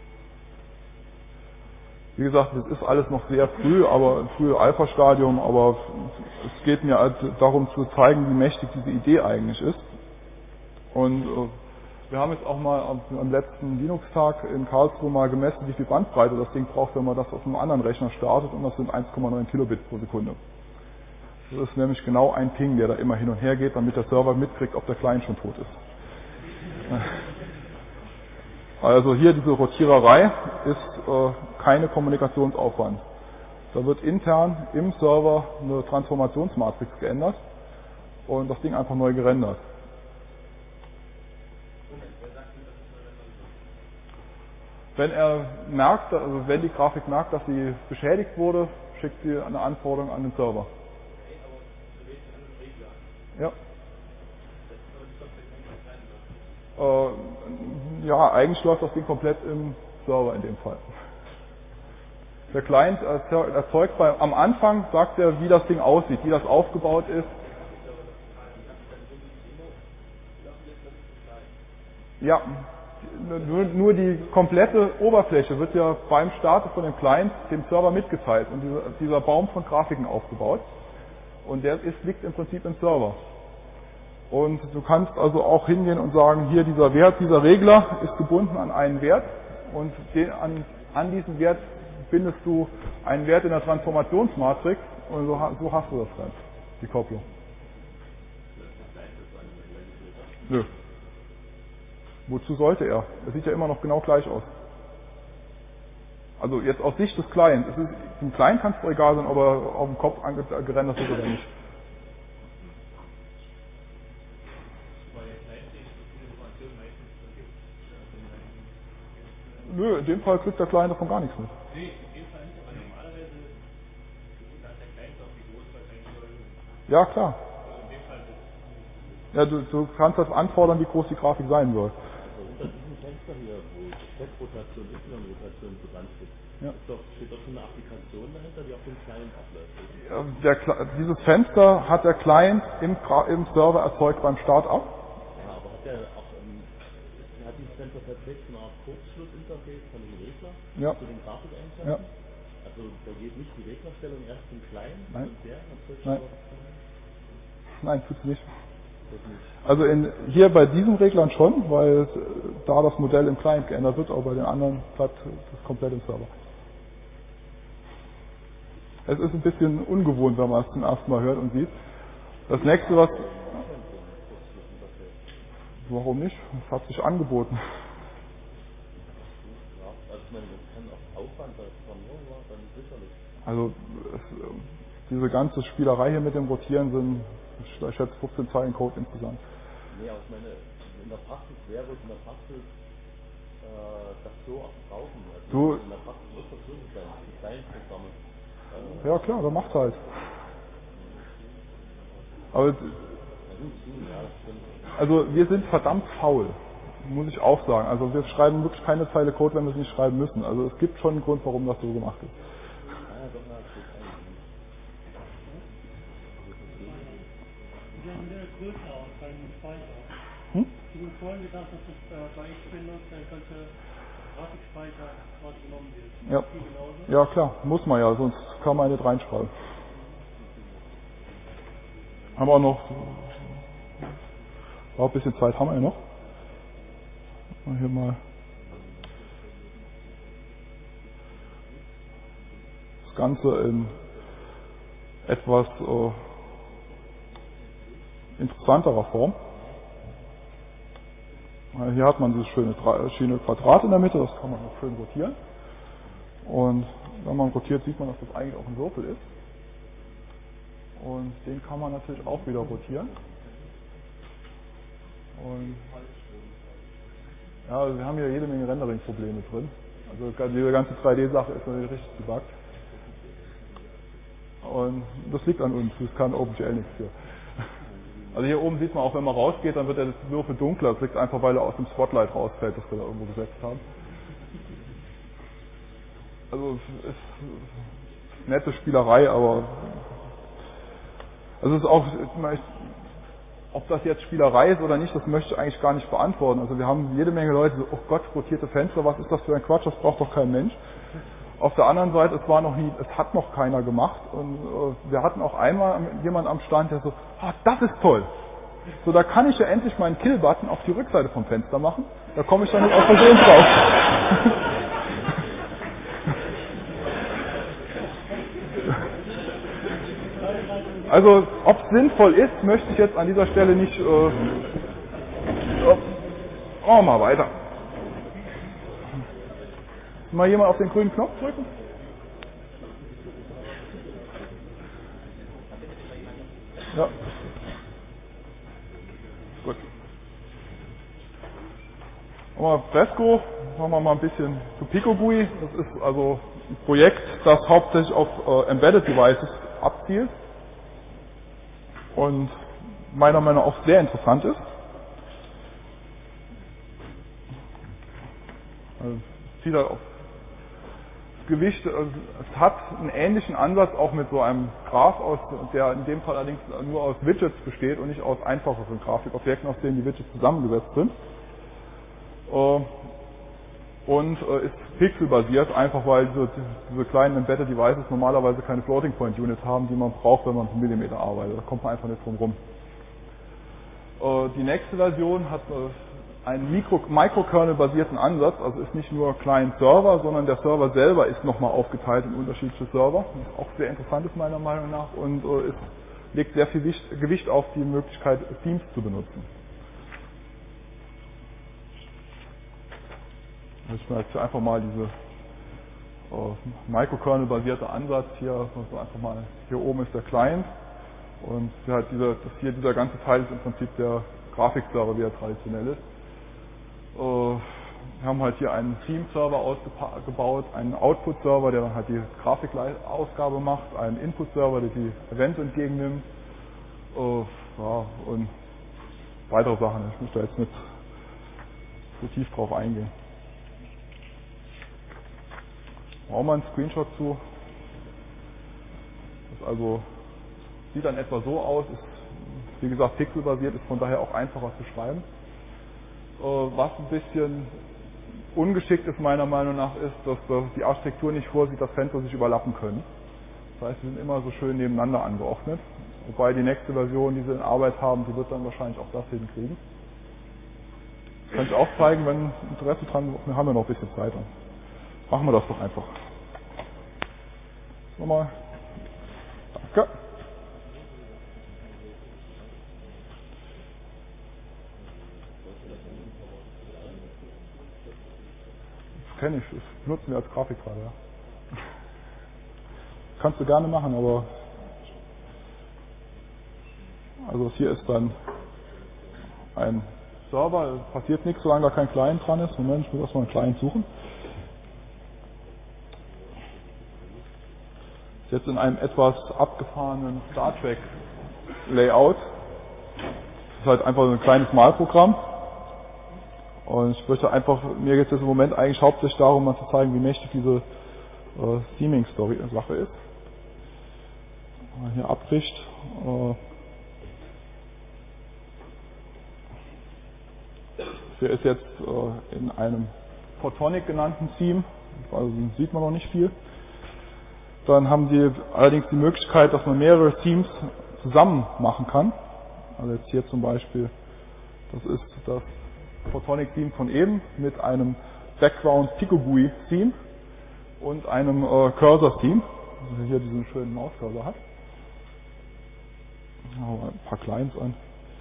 wie gesagt, das ist alles noch sehr früh, aber ein frühes Alpha-Stadium, aber es geht mir halt darum zu zeigen, wie mächtig diese Idee eigentlich ist. Und wir haben jetzt auch mal am letzten Linux-Tag in Karlsruhe mal gemessen, wie viel Bandbreite das Ding braucht, wenn man das auf einem anderen Rechner startet, und das sind 1,9 Kilobit pro Sekunde. Das ist nämlich genau ein Ping, der da immer hin und her geht, damit der Server mitkriegt, ob der Client schon tot ist. Also hier diese Rotiererei ist keine Kommunikationsaufwand. Da wird intern im Server eine Transformationsmatrix geändert und das Ding einfach neu gerendert. Wenn er merkt, also wenn die Grafik merkt, dass sie beschädigt wurde, schickt sie eine Anforderung an den Server. Ja. Ja, eigentlich läuft das Ding komplett im Server in dem Fall. Der Client erzeugt am Anfang, sagt er, wie das Ding aussieht, wie das aufgebaut ist. Ja, nur die komplette Oberfläche wird ja beim Start von dem Client dem Server mitgeteilt und dieser Baum von Grafiken aufgebaut. Und der liegt im Prinzip im Server. Und du kannst also auch hingehen und sagen, hier dieser Wert, dieser Regler ist gebunden an einen Wert und an diesen Wert bindest du einen Wert in der Transformationsmatrix und so hast du das dann, die Kopplung. Nö. Wozu sollte er? Er sieht ja immer noch genau gleich aus. Also jetzt aus Sicht des Clients. Dem Client kann es doch egal sein, ob er auf dem Kopf gerendert wird oder nicht. Nö, in dem Fall kriegt der Client davon gar nichts mit. Nee, in dem Fall nicht, aber normalerweise sagt der Client auch, wie groß das sein soll. Ja, klar. Also in dem Fall Ja, du kannst das anfordern, wie groß die Grafik sein soll. Also unter diesem Fenster hier, wo Z-Rotation, Y-Rotation dran steht, Ja. steht doch schon eine Applikation dahinter, die auf dem Client abläuft. Dieses Fenster hat der Client im Server erzeugt beim Start-up. Ja, aber hat der auch hat dieses Fenster tatsächlich eine Art Kurzschlussinterface von dem Regler zu den Grafikeinstellungen? Ja. Also da geht nicht die Reglerstellung erst zum Client Nein. und der erzeugt Nein. schon Nein, tut's nicht. Also hier bei diesen Reglern schon, weil da das Modell im Client geändert wird, aber bei den anderen bleibt das komplett im Server. Es ist ein bisschen ungewohnt, wenn man es zum ersten Mal hört und sieht. Das nächste, was... Warum nicht? Es hat sich angeboten. Also ich meine, das kann auch Aufwand bei Programmierung war, dann sicherlich. Also diese ganze Spielerei hier mit dem Rotieren sind, ich schätze, 15 Zeilen Code insgesamt. Nee, aber ich meine, in der Praxis, wer wird in der Praxis das so auch brauchen? Also in der Praxis wird das wirklich sein, die kleinen Programme. Ja klar, der macht halt. Aber also wir sind verdammt faul, muss ich auch sagen. Also wir schreiben wirklich keine Zeile Code, wenn wir es nicht schreiben müssen. Also es gibt schon einen Grund, warum das so gemacht ist. Sie haben eine Größe aus beim Speicher. Sie haben vorhin gesagt, dass es bei X-Windows dann könnte Grafikspeicher quasi genommen wird. Ja. Ja klar, muss man ja, sonst kann man nicht reinschreiben. Haben wir auch noch ein bisschen Zeit haben wir ja noch. Hier mal das Ganze in etwas interessanterer Form. Hier hat man dieses schöne Quadrat in der Mitte, das kann man auch schön rotieren. Und wenn man rotiert, sieht man, dass das eigentlich auch ein Würfel ist. Und den kann man natürlich auch wieder rotieren. Und ja, also wir haben hier jede Menge Rendering-Probleme drin. Also diese ganze 3D-Sache ist natürlich richtig gebuggt. Und das liegt an uns, das kann OpenGL nichts für. Also hier oben sieht man auch, wenn man rausgeht, dann wird der Würfel dunkler. Das liegt einfach, weil er aus dem Spotlight rausfällt, das wir da irgendwo gesetzt haben. Also es ist nette Spielerei, aber also es ist auch, ob das jetzt Spielerei ist oder nicht, das möchte ich eigentlich gar nicht beantworten. Also wir haben jede Menge Leute, so, oh Gott, rotierte Fenster, was ist das für ein Quatsch, das braucht doch kein Mensch. Auf der anderen Seite, es hat noch keiner gemacht und wir hatten auch einmal jemand am Stand, der so, das ist toll. So, da kann ich ja endlich meinen Kill-Button auf die Rückseite vom Fenster machen, da komme ich dann nicht aus Versehen drauf. Also, ob es sinnvoll ist, möchte ich jetzt an dieser Stelle nicht. Mal weiter. Mal jemand auf den grünen Knopf drücken? Ja. Gut. Aber Fresco, machen wir mal ein bisschen zu PicoGUI. Das ist also ein Projekt, das hauptsächlich auf Embedded Devices abzielt und meiner Meinung nach auch sehr interessant ist. zieht halt auf Gewicht, es hat einen ähnlichen Ansatz auch mit so einem Graph aus, der in dem Fall allerdings nur aus Widgets besteht und nicht aus einfacheren Grafikobjekten, aus denen die Widgets zusammengesetzt sind. Und ist pixelbasiert, einfach weil diese kleinen Embedded Devices normalerweise keine Floating Point Unit haben, die man braucht, wenn man mit Millimeter arbeitet. Da kommt man einfach nicht drum rum. Die nächste Version hat einen Microkernel-basierten Ansatz, also ist nicht nur Client-Server, sondern der Server selber ist nochmal aufgeteilt in unterschiedliche Server, was auch sehr interessant ist meiner Meinung nach und legt sehr viel Gewicht auf die Möglichkeit, Themes zu benutzen. Ich will jetzt einfach mal diese Microkernel-basierte Ansatz hier, also einfach mal, hier oben ist der Client und dieser ganze Teil ist im Prinzip der Grafikserver, wie er traditionell ist. Wir haben halt hier einen Theme-Server ausgebaut, einen Output-Server, der dann halt die Grafikausgabe macht, einen Input-Server, der die Events entgegennimmt, und weitere Sachen. Ich möchte da jetzt nicht so tief drauf eingehen. Auch mal einen Screenshot zu. Das also sieht dann etwa so aus, ist wie gesagt pixelbasiert, ist von daher auch einfacher zu schreiben. Was ein bisschen ungeschickt ist meiner Meinung nach ist, dass die Architektur nicht vorsieht, dass Fenster sich überlappen können. Das heißt, sie sind immer so schön nebeneinander angeordnet. Wobei die nächste Version, die sie in Arbeit haben, die wird dann wahrscheinlich auch das hinkriegen. Das kann ich auch zeigen, wenn Interesse dran ist. Wir haben ja noch ein bisschen Zeit. Machen wir das doch einfach. Nochmal. Danke. Das kenne ich. Das benutzen wir als Grafikkarte. Ja. Kannst du gerne machen, aber also das hier ist dann ein Server. Es passiert nichts, solange da kein Client dran ist. Moment, ich muss erstmal einen Client suchen. Jetzt in einem etwas abgefahrenen Star Trek Layout. Das ist halt einfach so ein kleines Malprogramm. Und ich möchte einfach, mir geht es jetzt im Moment eigentlich hauptsächlich darum, mal zu zeigen, wie mächtig diese Theming-Story-Sache ist. Wenn man hier abbricht. Hier ist jetzt in einem Photonic genannten Theme, also sieht man noch nicht viel. Dann haben Sie allerdings die Möglichkeit, dass man mehrere Themes zusammen machen kann. Also jetzt hier zum Beispiel, das ist das Photonic Theme von eben mit einem Background Picobui Theme und einem Cursor Theme, also hier diesen schönen Mauscursor hat. Ein paar Clients an.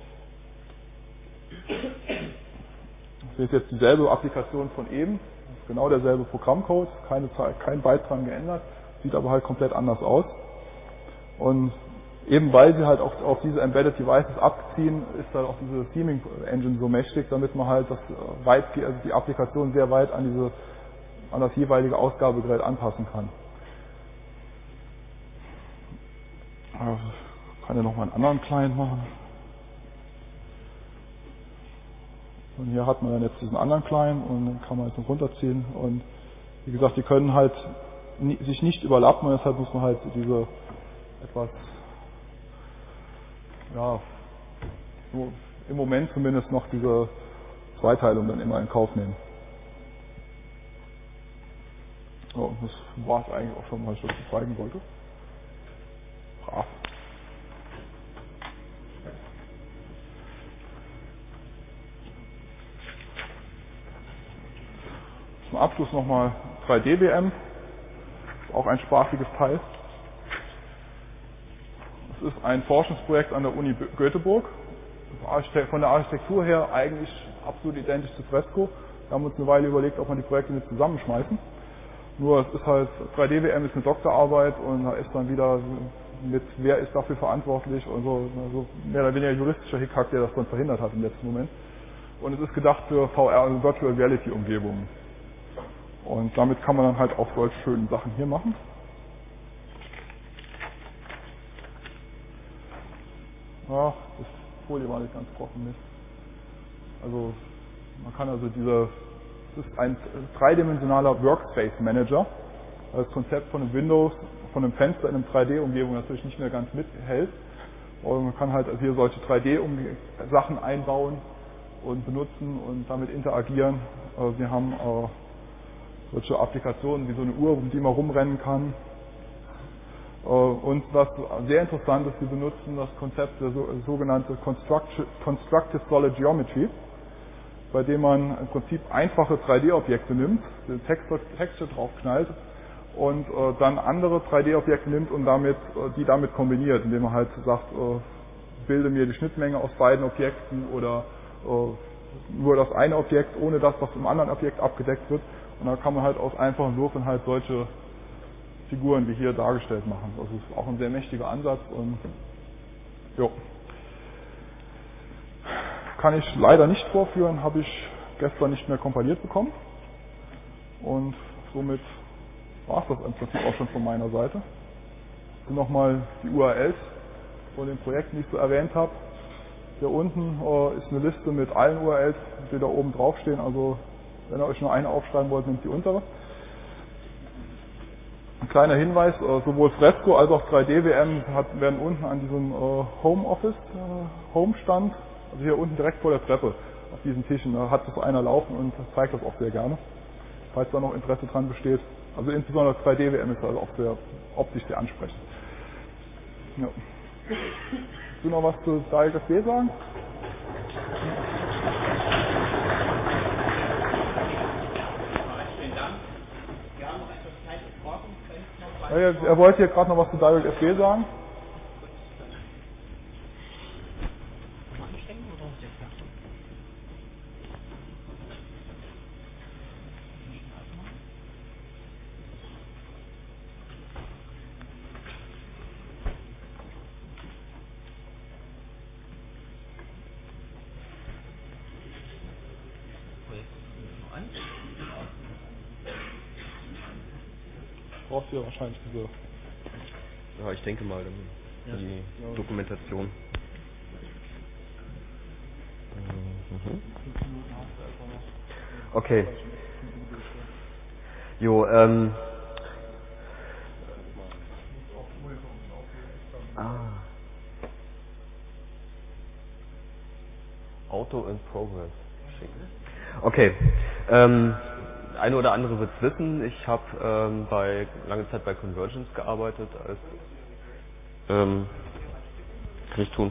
Das ist jetzt dieselbe Applikation von eben, das ist genau derselbe Programmcode, kein Byte dran geändert. Sieht aber halt komplett anders aus. Und eben weil sie halt auch auf diese Embedded Devices abziehen, ist halt auch diese Theming Engine so mächtig, damit man halt die Applikation sehr weit an das jeweilige Ausgabegerät anpassen kann. Ich kann ja nochmal einen anderen Client machen. Und hier hat man dann jetzt diesen anderen Client und dann kann man jetzt noch runterziehen. Und wie gesagt, die können halt sich nicht überlappen und deshalb muss man halt diese etwas, ja, so im Moment zumindest noch diese Zweiteilung dann immer in Kauf nehmen. So, das war es eigentlich auch schon, was ich euch zeigen wollte. Brav. Zum Abschluss nochmal 3D-WM. Auch ein spaßiges Teil. Es ist ein Forschungsprojekt an der Uni Göteborg. Von der Architektur her eigentlich absolut identisch zu Fresco. Wir haben uns eine Weile überlegt, ob man die Projekte nicht zusammenschmeißen. Nur es ist halt, 3D-WM ist eine Doktorarbeit und da ist dann wieder mit, wer ist dafür verantwortlich und so, also mehr oder weniger juristischer Hickhack, der das dann verhindert hat im letzten Moment. Und es ist gedacht für VR, also Virtual Reality Umgebungen. Und damit kann man dann halt auch solche schönen Sachen hier machen. Ja, das Folie war nicht ganz trocken. Nicht. Also man kann also diese Das ist ein dreidimensionaler Workspace Manager. Das Konzept von einem Windows, von einem Fenster in einem 3D-Umgebung natürlich nicht mehr ganz mithält. Und man kann halt hier solche 3D-Sachen einbauen und benutzen und damit interagieren. Wir haben solche Applikationen wie so eine Uhr, um die man rumrennen kann. Und was sehr interessant ist, wir benutzen das Konzept der sogenannte Constructive Solid Geometry, bei dem man im Prinzip einfache 3D-Objekte nimmt, den Texture draufknallt und dann andere 3D-Objekte nimmt und die damit kombiniert, indem man halt sagt, bilde mir die Schnittmenge aus beiden Objekten oder nur das eine Objekt, ohne das, was im anderen Objekt abgedeckt wird. Und dann kann man halt aus einfachen Würfeln halt solche Figuren wie hier dargestellt machen. Das ist auch ein sehr mächtiger Ansatz und jo. Kann ich leider nicht vorführen, habe ich gestern nicht mehr kompiliert bekommen. Und somit war es das im Prinzip auch schon von meiner Seite. Hier nochmal die URLs von den Projekten, die ich so erwähnt habe. Hier unten ist eine Liste mit allen URLs, die da oben draufstehen. Also wenn ihr euch nur eine aufschreiben wollt, nehmt die untere. Ein kleiner Hinweis, sowohl Fresco als auch 3D-WM werden unten an diesem Home-Stand, also hier unten direkt vor der Treppe, auf diesen Tischen, da hat das einer laufen und zeigt das auch sehr gerne, falls da noch Interesse dran besteht. Also insbesondere 3D-WM ist also auch sehr optisch sehr ansprechend. Ja. Willst du noch was zu DirectFB sagen? Er wollte hier gerade noch was zu DirectFB sagen. Brauchst du ja wahrscheinlich diese. Ja, ich denke mal, dann die Dokumentation. Okay. Jo, Auto in Progress. Schick. Okay. Eine oder andere wird es wissen. Ich habe lange Zeit bei Convergence gearbeitet als kann ich tun.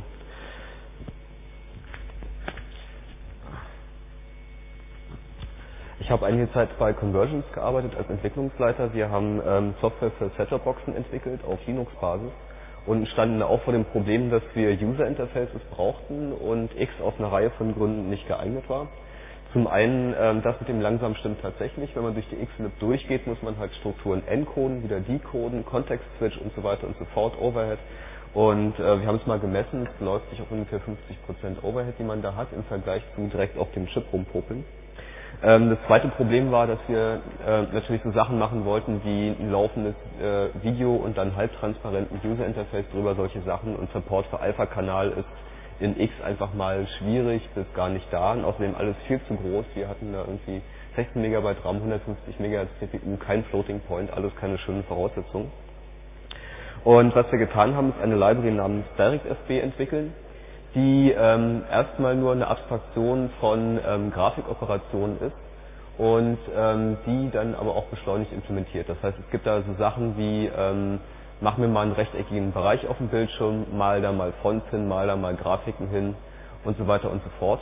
Ich habe einige Zeit bei Convergence gearbeitet als Entwicklungsleiter. Wir haben Software für Set-Top-Boxen entwickelt auf Linux-Basis und standen auch vor dem Problem, dass wir User-Interfaces brauchten und X aus einer Reihe von Gründen nicht geeignet war. Zum einen, das mit dem langsam stimmt tatsächlich. Wenn man durch die Xlib durchgeht, muss man halt Strukturen encoden, wieder decoden, Context-Switch und so weiter und so fort, Overhead. Und wir haben es mal gemessen, es läuft sich auf ungefähr 50% Overhead, die man da hat, im Vergleich zu direkt auf dem Chip rumpopeln. Das zweite Problem war, dass wir natürlich so Sachen machen wollten wie ein laufendes Video und dann halbtransparenten User-Interface drüber, solche Sachen. Und Support für Alpha-Kanal ist in X einfach mal schwierig bis gar nicht da. Und außerdem alles viel zu groß. Wir hatten da irgendwie 16 MB RAM, 150 MHz CPU, kein Floating Point, alles keine schönen Voraussetzungen. Und was wir getan haben, ist eine Library namens DirectFB entwickeln, die erstmal nur eine Abstraktion von Grafikoperationen ist und die dann aber auch beschleunigt implementiert. Das heißt, es gibt da so Sachen wie mach mir mal einen rechteckigen Bereich auf dem Bildschirm, mal da mal Fonts hin, mal da mal Grafiken hin und so weiter und so fort.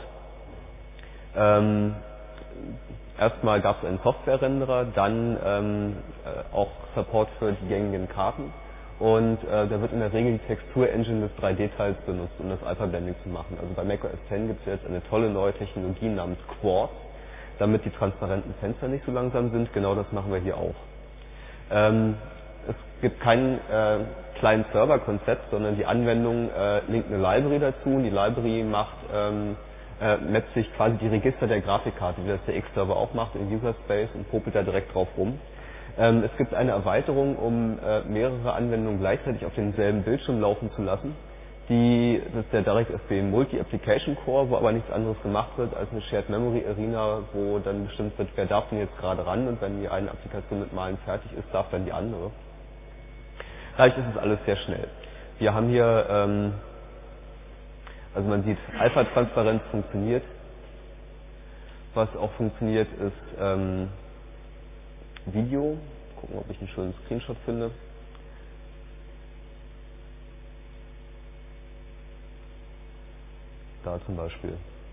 Erstmal gab es einen Software-Renderer, dann auch Support für die gängigen Karten. Und da wird in der Regel die Textur-Engine des 3D-Teils benutzt, um das Alpha-Blending zu machen. Also bei macOS X gibt es jetzt eine tolle neue Technologie namens Quartz, damit die transparenten Fenster nicht so langsam sind. Genau das machen wir hier auch. Es gibt kein Client-Server-Konzept, sondern die Anwendung linkt eine Library dazu. Und die Library mappt sich quasi die Register der Grafikkarte, wie das der X-Server auch macht, in User Space und popelt da direkt drauf rum. Es gibt eine Erweiterung, um mehrere Anwendungen gleichzeitig auf demselben Bildschirm laufen zu lassen. Das ist der DirectFB Multi-Application Core, wo aber nichts anderes gemacht wird als eine Shared Memory Arena, wo dann bestimmt wird, wer darf denn jetzt gerade ran, und wenn die eine Applikation mit Malen fertig ist, darf dann die andere. Dadurch ist es alles sehr schnell. Wir haben hier, also man sieht, Alpha-Transparenz funktioniert. Was auch funktioniert, ist Video. Gucken, ob ich einen schönen Screenshot finde. Da zum Beispiel.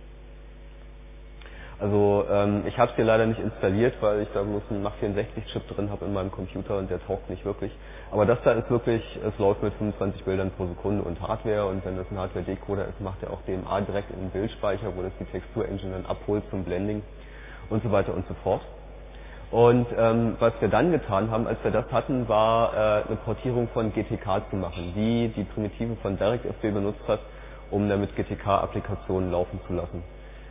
Also ich habe es hier leider nicht installiert, weil ich da bloß einen Mach64-Chip drin habe in meinem Computer und der taugt nicht wirklich. Aber das da ist wirklich, es läuft mit 25 Bildern pro Sekunde und Hardware, und wenn das ein Hardware-Decoder ist, macht er auch DMA direkt in den Bildspeicher, wo das die Textur-Engine dann abholt zum Blending und so weiter und so fort. Und was wir dann getan haben, als wir das hatten, war eine Portierung von GTK zu machen, die Primitive von DirectFB benutzt hat, um damit GTK-Applikationen laufen zu lassen.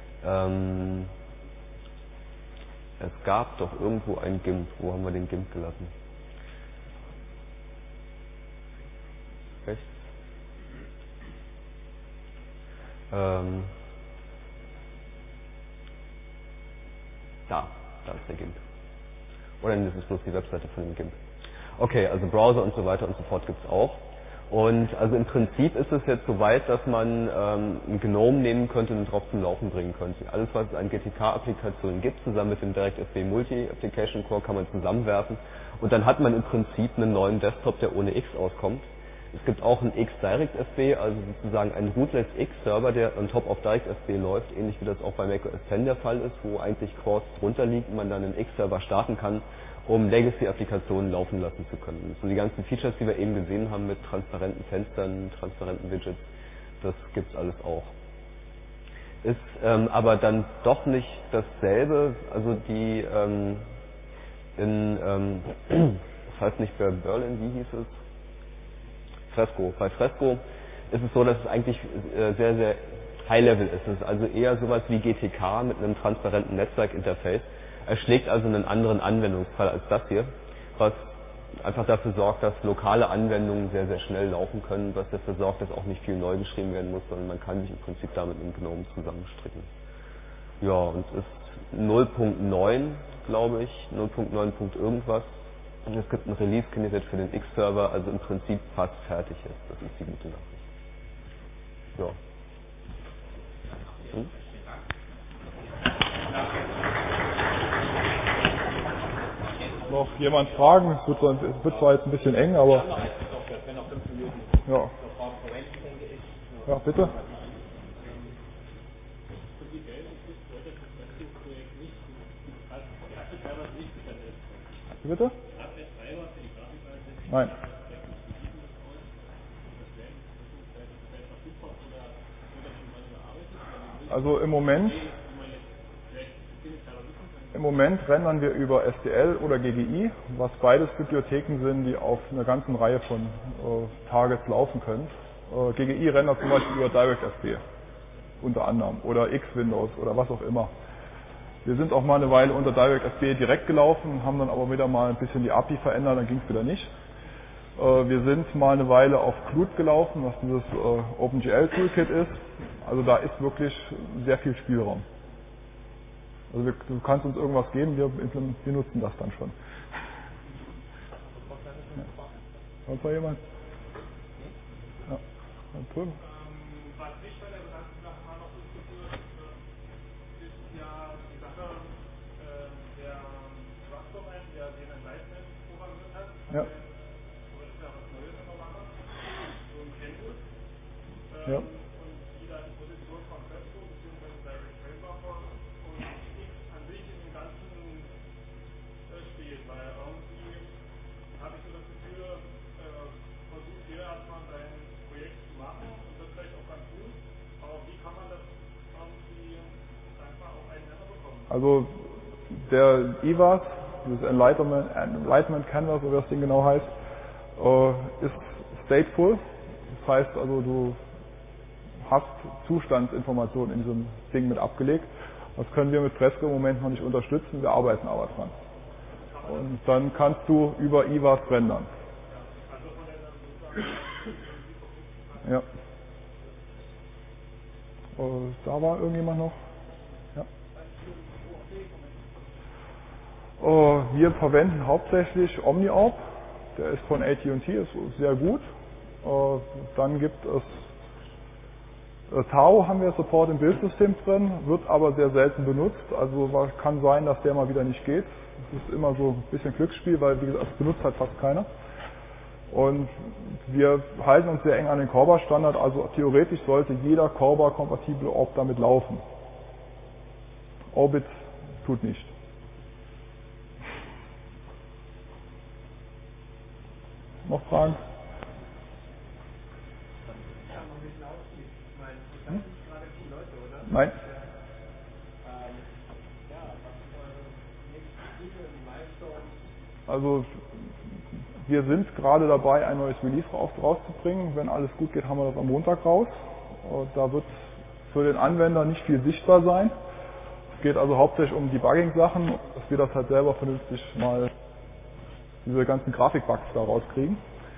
Es gab doch irgendwo ein GIMP. Wo haben wir den GIMP gelassen? Rechts? Da ist der GIMP. Oder das ist bloß die Webseite von dem GIMP. Okay, also Browser und so weiter und so fort gibt es auch. Und also im Prinzip ist es jetzt so weit, dass man ein GNOME nehmen könnte und drauf zum Laufen bringen könnte. Alles, was es an GTK-Applikationen gibt, zusammen mit dem DirectFB Multi-Application Core, kann man zusammenwerfen. Und dann hat man im Prinzip einen neuen Desktop, der ohne X auskommt. Es gibt auch einen X-DirectFB, also sozusagen einen Rootless X-Server, der on top of DirectFB läuft, ähnlich wie das auch bei macOS X der Fall ist, wo eigentlich Quartz drunter liegt und man dann einen X-Server starten kann, um Legacy-Applikationen laufen lassen zu können. So die ganzen Features, die wir eben gesehen haben mit transparenten Fenstern, transparenten Widgets, das gibt's alles auch. Ist aber dann doch nicht dasselbe, also die das heißt nicht bei Berlin, wie hieß es? Fresco. Bei Fresco ist es so, dass es eigentlich sehr, sehr High-Level ist. Es ist also eher sowas wie GTK mit einem transparenten Netzwerkinterface. Er schlägt also einen anderen Anwendungsfall als das hier, was einfach dafür sorgt, dass lokale Anwendungen sehr, sehr schnell laufen können, was dafür sorgt, dass auch nicht viel neu geschrieben werden muss, sondern man kann sich im Prinzip damit mit GNOME zusammenstricken. Ja, und ist 0.9, glaube ich, 0.9. irgendwas. Und es gibt ein Release-Candidate für den X-Server, also im Prinzip fast fertig ist. Das ist die gute Nachricht. Ja. Noch jemand fragen? Es wird zwar jetzt ein bisschen eng, aber... Ja. Ja, bitte? Bitte? Nein. Also im Moment rendern wir über SDL oder GGI, was beides Bibliotheken sind, die auf einer ganzen Reihe von Targets laufen können. GGI rendert zum Beispiel über DirectFB unter anderem oder X-Windows oder was auch immer. Wir sind auch mal eine Weile unter DirectFB direkt gelaufen, haben dann aber wieder mal ein bisschen die API verändert, dann ging es wieder nicht. Wir sind mal eine Weile auf Qt gelaufen, was dieses OpenGL-Toolkit ist. Also da ist wirklich sehr viel Spielraum. Also du kannst uns irgendwas geben, wir nutzen das dann schon. Ja. Sonst noch jemand? Ja. Drüben. Was mich bei der ganzen Sache mal noch interessiert, ist ja die Sache, der Trust-Domain, der den Enlightenment programmiert hat. Ja. Das ist ja was Neues in der Sache. So ein Kenntnis. Ja. Und die da die Position von Fresco bzw. Direct Framework und X an sich in dem Ganzen steht. Weil irgendwie habe ich so das Gefühl, versucht jeder erstmal sein Projekt zu machen und das vielleicht auch ganz gut. Aber wie kann man das irgendwie einfach auf einen Nenner bekommen? Also der IWAS, das Enlightenment Canvas, oder wie das Ding genau heißt, ist stateful. Das heißt also, du hast Zustandsinformationen in diesem Ding mit abgelegt. Das können wir mit Fresco im Moment noch nicht unterstützen, wir arbeiten aber dran. Und dann kannst du über IWAS rendern. Ja. Da war irgendjemand noch? Ja. Wir verwenden hauptsächlich OmniOrb, der ist von AT&T, ist sehr gut. Dann gibt es Tau, haben wir Support im Bildsystem drin, wird aber sehr selten benutzt, also kann sein, dass der mal wieder nicht geht. Das ist immer so ein bisschen Glücksspiel, weil wie gesagt, das benutzt halt fast keiner. Und wir halten uns sehr eng an den Corba-Standard, also theoretisch sollte jeder Corba-kompatible Orb damit laufen. Orbit tut nicht. Noch Fragen? Nein. Also wir sind gerade dabei, ein neues Release rauszubringen. Wenn alles gut geht, haben wir das am Montag raus. Da wird für den Anwender nicht viel sichtbar sein. Es geht also hauptsächlich um Debugging-Sachen, dass wir das halt selber vernünftig mal diese ganzen Grafikbugs da rauskriegen.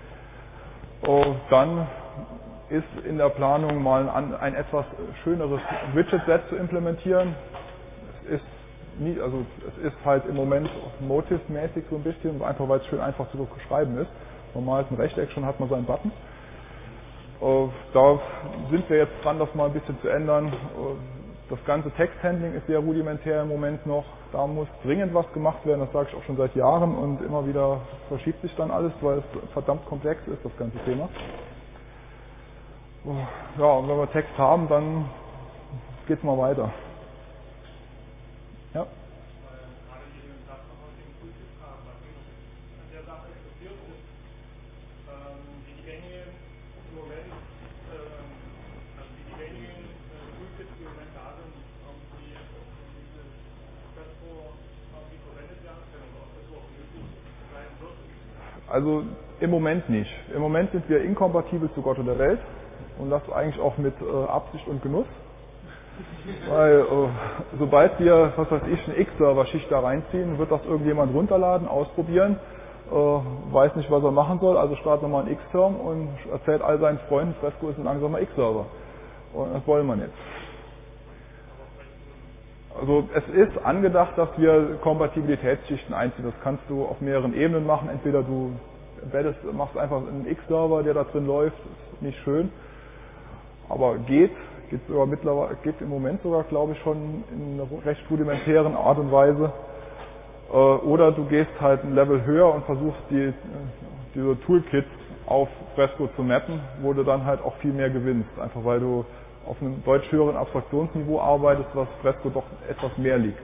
Dann ist in der Planung mal ein etwas schöneres Widget-Set zu implementieren. Es ist halt im Moment Motive-mäßig so ein bisschen, einfach weil es schön einfach zu beschreiben ist. Normal ist ein Rechteck, schon hat man seinen Button. Da sind wir jetzt dran, das mal ein bisschen zu ändern. Das ganze Texthandling ist sehr rudimentär im Moment noch. Da muss dringend was gemacht werden, das sage ich auch schon seit Jahren und immer wieder verschiebt sich dann alles, weil es verdammt komplex ist, das ganze Thema. Ja, und wenn wir Text haben, dann geht es mal weiter. Ja. Also im Moment nicht. Im Moment sind wir inkompatibel zu Gott und der Welt und das eigentlich auch mit Absicht und Genuss. Weil sobald wir, was weiß ich, eine X-Server-Schicht da reinziehen, wird das irgendjemand runterladen, ausprobieren, weiß nicht, was er machen soll, also startet nochmal einen X-Term und erzählt all seinen Freunden, Fresco ist ein langsamer X-Server. Und das wollen wir nicht. Also es ist angedacht, dass wir Kompatibilitätsschichten einziehen. Das kannst du auf mehreren Ebenen machen. Entweder du machst einfach einen X-Server, der da drin läuft, ist nicht schön, aber geht im Moment sogar, glaube ich, schon in einer recht rudimentären Art und Weise. Oder du gehst halt ein Level höher und versuchst diese Toolkits auf Fresco zu mappen, wo du dann halt auch viel mehr gewinnst, einfach weil du auf einem deutlich höheren Abstraktionsniveau arbeitest, was Fresco doch etwas mehr liegt.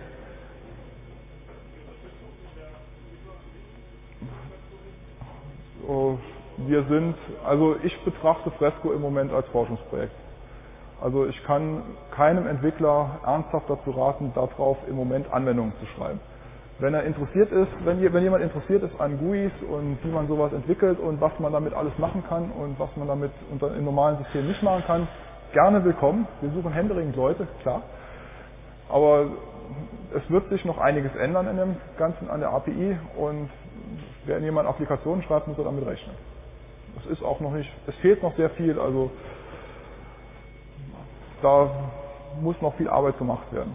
Ich betrachte Fresco im Moment als Forschungsprojekt. Also ich kann keinem Entwickler ernsthaft dazu raten, darauf im Moment Anwendungen zu schreiben. Wenn jemand interessiert ist an GUIs und wie man sowas entwickelt und was man damit alles machen kann und was man damit im normalen System nicht machen kann, gerne willkommen. Wir suchen händeringend Leute, klar. Aber es wird sich noch einiges ändern in dem Ganzen an der API und wenn jemand Applikationen schreibt, muss er damit rechnen. Es fehlt noch sehr viel, also da muss noch viel Arbeit gemacht werden.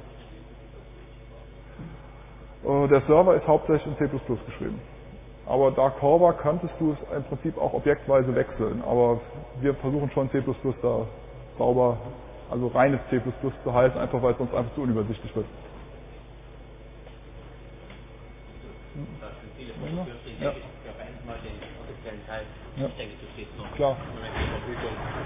Der Server ist hauptsächlich in C++ geschrieben. Aber da Corba könntest du es im Prinzip auch objektweise wechseln. Aber wir versuchen schon C++ da sauber, also reines C++ zu halten, einfach weil es sonst einfach zu unübersichtlich wird. Ja. Mal den offiziellen Teil. Ja. Ich denke, du stehst noch. Klar.